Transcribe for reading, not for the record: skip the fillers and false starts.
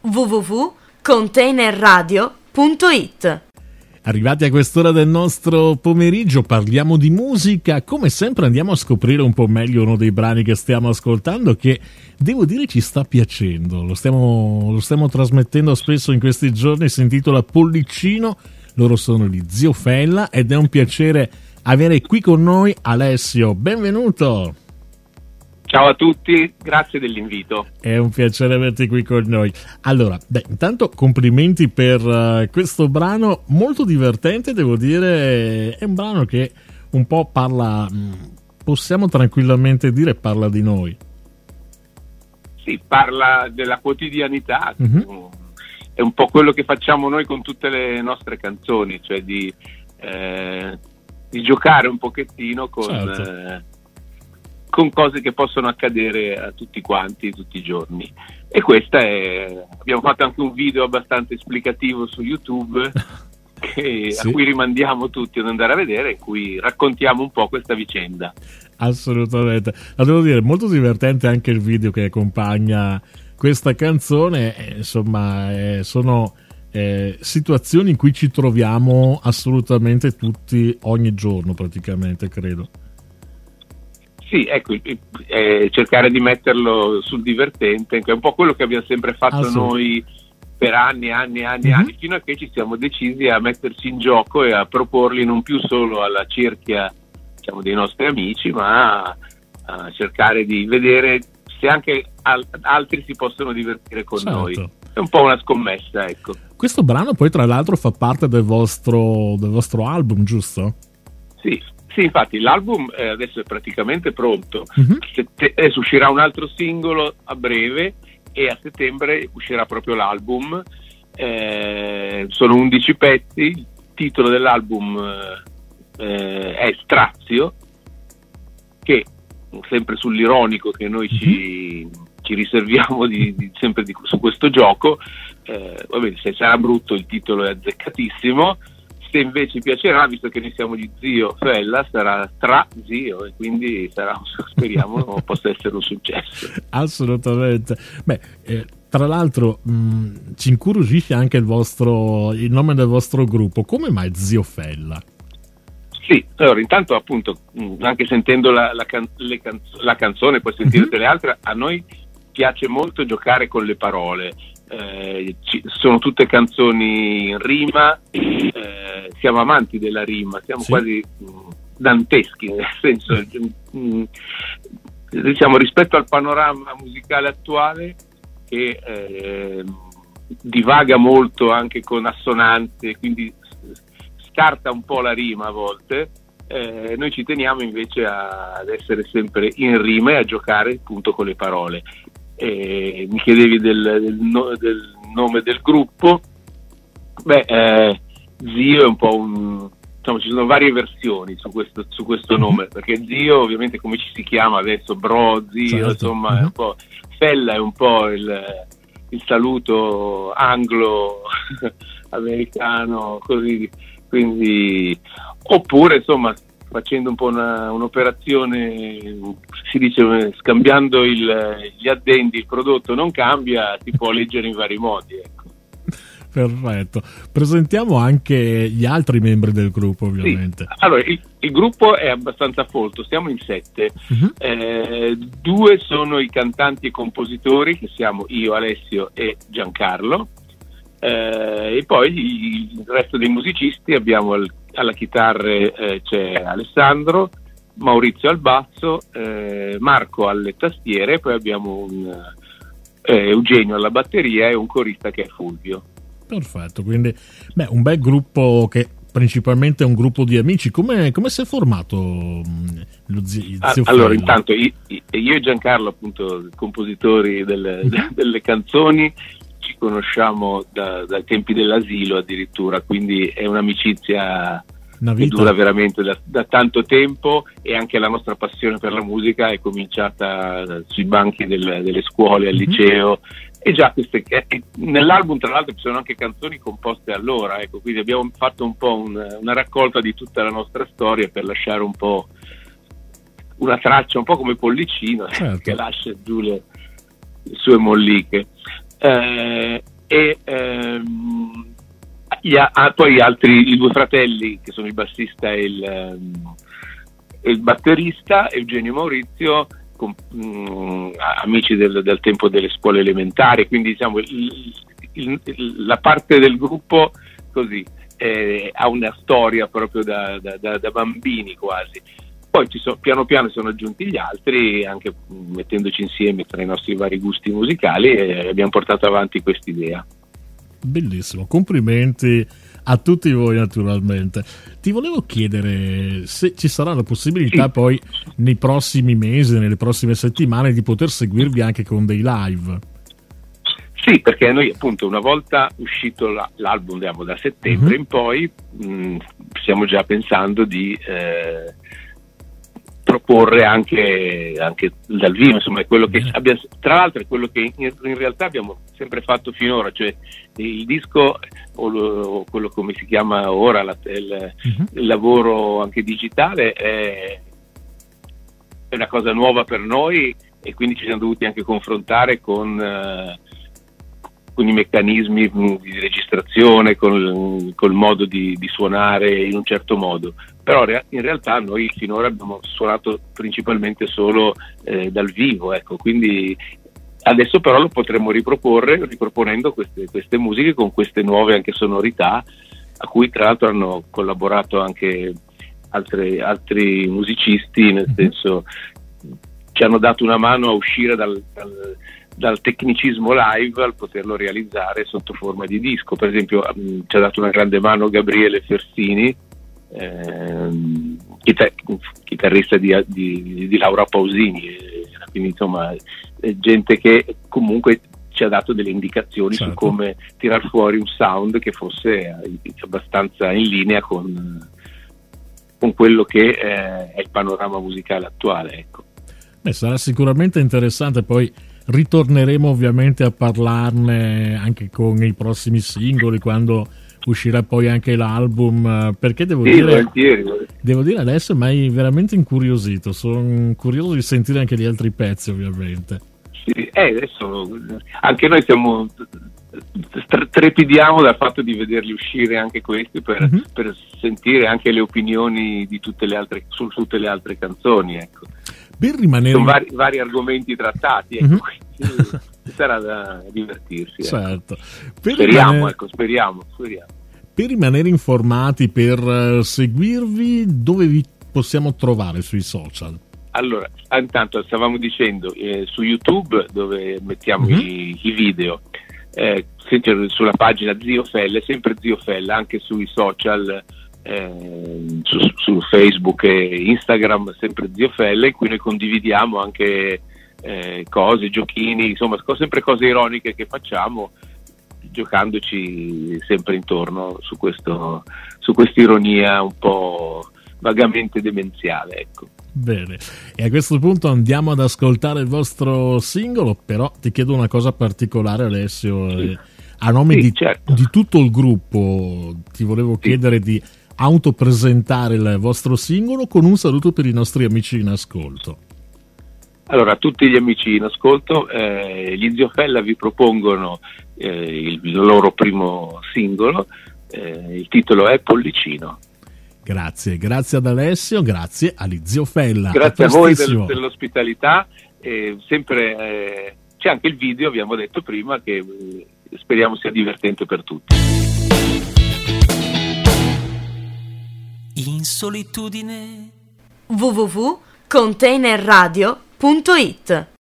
www.containerradio.it. Arrivati a quest'ora del nostro pomeriggio parliamo di musica, come sempre andiamo a scoprire un po' meglio uno dei brani che stiamo ascoltando, che devo dire ci sta piacendo, lo stiamo trasmettendo spesso in questi giorni, si intitola Pollicino, loro sono gli Zio Fella ed è un piacere avere qui con noi Alessio, benvenuto! Ciao a tutti, grazie dell'invito. È un piacere averti qui con noi. Allora, intanto complimenti per questo brano molto divertente, devo dire, è un brano che un po' parla, possiamo tranquillamente dire, parla di noi. Sì, parla della quotidianità, è un po' quello che facciamo noi con tutte le nostre canzoni, cioè di giocare un pochettino con... Certo. Con cose che possono accadere a tutti quanti, tutti i giorni. E questa abbiamo fatto anche un video abbastanza esplicativo su YouTube Sì. a cui rimandiamo tutti ad andare a vedere, in cui raccontiamo un po' questa vicenda. Assolutamente, la devo dire, molto divertente anche il video che accompagna questa canzone, insomma sono situazioni in cui ci troviamo assolutamente tutti ogni giorno praticamente, credo. Sì, ecco, cercare di metterlo sul divertente, che è un po' quello che abbiamo sempre fatto noi per anni, fino a che ci siamo decisi a metterci in gioco e a proporli non più solo alla cerchia, diciamo, dei nostri amici, ma a cercare di vedere se anche altri si possono divertire con noi. È un po' una scommessa, ecco. Questo brano poi tra l'altro fa parte del vostro album, giusto? Sì, infatti l'album adesso è praticamente pronto. Adesso uscirà un altro singolo a breve e a settembre uscirà proprio l'album. Sono 11 pezzi, il titolo dell'album è Strazio, che sempre sull'ironico che noi ci riserviamo su questo gioco. Se sarà brutto il titolo è azzeccatissimo. Se invece piacerà, visto che noi siamo gli Zio Fella, sarà Strazio e quindi speriamo possa essere un successo. Assolutamente. Tra l'altro ci incuriosisce anche il nome del vostro gruppo. Come mai Zio Fella? Sì, allora intanto appunto anche sentendo la canzone, poi sentire le altre, a noi piace molto giocare con le parole. Sono tutte canzoni in rima, siamo amanti della rima, siamo quasi danteschi, nel senso, diciamo, rispetto al panorama musicale attuale che divaga molto anche con assonanze, quindi scarta un po' la rima a volte. Noi ci teniamo invece ad essere sempre in rima e a giocare appunto con le parole. Mi chiedevi del nome del gruppo. Zio è un po' diciamo, ci sono varie versioni su questo nome, perché Zio ovviamente come ci si chiama adesso, bro, zio, certo. Insomma è un po', Fella è un po' il saluto anglo americano, così, quindi, oppure insomma facendo un po' un'operazione, si dice, scambiando gli addendi, il prodotto non cambia, si può leggere in vari modi, ecco. Perfetto. Presentiamo anche gli altri membri del gruppo, ovviamente. Sì. Allora, il gruppo è abbastanza folto, siamo in 7. 2 sono i cantanti e compositori, che siamo io, Alessio e Giancarlo. E poi il resto dei musicisti abbiamo alla chitarra c'è Alessandro, Maurizio al basso, Marco alle tastiere, poi abbiamo Eugenio alla batteria e un corista che è Fulvio. Perfetto, quindi un bel gruppo che principalmente è un gruppo di amici. Come si è formato lo Zio Fella? Allora, intanto io e Giancarlo, appunto, compositori delle canzoni, ci conosciamo dai tempi dell'asilo addirittura, quindi è un'amicizia che dura veramente da tanto tempo, e anche la nostra passione per la musica è cominciata sui banchi delle scuole, al liceo, e già nell'album tra l'altro ci sono anche canzoni composte allora, ecco, quindi abbiamo fatto un po' una raccolta di tutta la nostra storia per lasciare un po' una traccia, un po' come Pollicino, certo, che lascia giù le sue molliche. e poi i due fratelli, che sono il bassista e il batterista, Eugenio e Maurizio, amici del tempo delle scuole elementari, quindi diciamo la parte del gruppo così ha una storia proprio da bambini quasi. Poi piano piano sono aggiunti gli altri, anche mettendoci insieme tra i nostri vari gusti musicali, e abbiamo portato avanti quest'idea. Bellissimo, complimenti a tutti voi naturalmente. Ti volevo chiedere se ci sarà la possibilità poi nei prossimi mesi, nelle prossime settimane, di poter seguirvi anche con dei live. Sì, perché noi appunto una volta uscito l'album, da settembre in poi, stiamo già pensando di proporre anche dal vivo, insomma è quello che abbiamo, tra l'altro è quello che in realtà abbiamo sempre fatto finora, cioè il disco o quello come si chiama ora il lavoro anche digitale è una cosa nuova per noi, e quindi ci siamo dovuti anche confrontare con i meccanismi di registrazione, col modo di suonare in un certo modo. Però in realtà noi finora abbiamo suonato principalmente solo dal vivo, ecco, quindi adesso però lo potremmo riproponendo queste musiche con queste nuove anche sonorità, a cui tra l'altro hanno collaborato anche altri musicisti, nel senso ci hanno dato una mano a uscire dal tecnicismo live al poterlo realizzare sotto forma di disco. Per esempio ci ha dato una grande mano Gabriele Fersini, chitarrista di Laura Pausini, quindi insomma gente che comunque ci ha dato delle indicazioni su come tirar fuori un sound che fosse abbastanza in linea con quello che è il panorama musicale attuale, ecco. Sarà sicuramente interessante, poi ritorneremo ovviamente a parlarne anche con i prossimi singoli, quando uscirà poi anche l'album, perché devo dire adesso mi hai veramente incuriosito, sono curioso di sentire anche gli altri pezzi ovviamente. Sì, adesso anche noi trepidiamo dal fatto di vederli uscire anche questi per sentire anche le opinioni di tutte le altre su tutte le altre canzoni, ecco. Per rimanere sono vari argomenti trattati, ecco, quindi sarà da divertirsi, certo. Ecco. Speriamo. Per rimanere informati, per seguirvi, dove vi possiamo trovare sui social? Allora, intanto stavamo dicendo su YouTube, dove mettiamo i video, sulla pagina Zio Fella, sempre Zio Fella, anche sui social, su Facebook e Instagram, sempre Zio Fella, in cui noi condividiamo anche cose, giochini, insomma sempre cose ironiche che facciamo, giocandoci sempre intorno su questa ironia un po' vagamente demenziale, ecco. Bene, e a questo punto andiamo ad ascoltare il vostro singolo, però ti chiedo una cosa particolare, Alessio, a nome di tutto il gruppo ti volevo chiedere di autopresentare il vostro singolo con un saluto per i nostri amici in ascolto. Allora, a tutti gli amici in ascolto, gli Zio Fella vi propongono il loro primo singolo, il titolo è Pollicino. Grazie ad Alessio, grazie agli Zio Fella. Grazie a voi dell'ospitalità, sempre c'è anche il video, abbiamo detto prima, che speriamo sia divertente per tutti. In solitudine www.containerradio.it